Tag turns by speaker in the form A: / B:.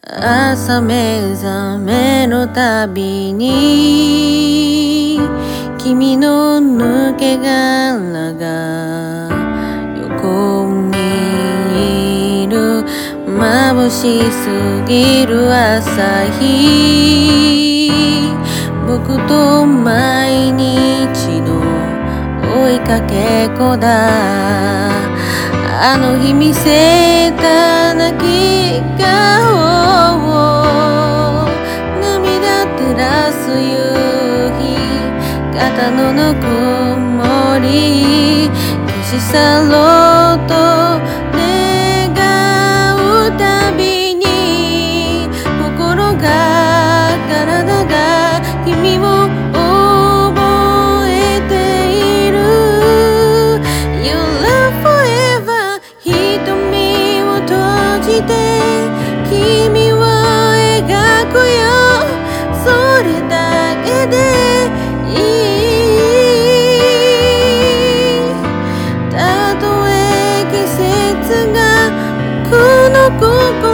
A: 朝目覚めのたびに君の抜け殻が横にいる。眩しすぎる朝日、僕と毎日の追いかけっこだ。あの日見せた泣き顔を涙照らす夕日、肩のぬくもり消し去ろうと願うたびに、心が体が君を覚えている。 Your love forever 瞳を閉じて君を描くよ。それだけでいい。たとえ季節が僕の心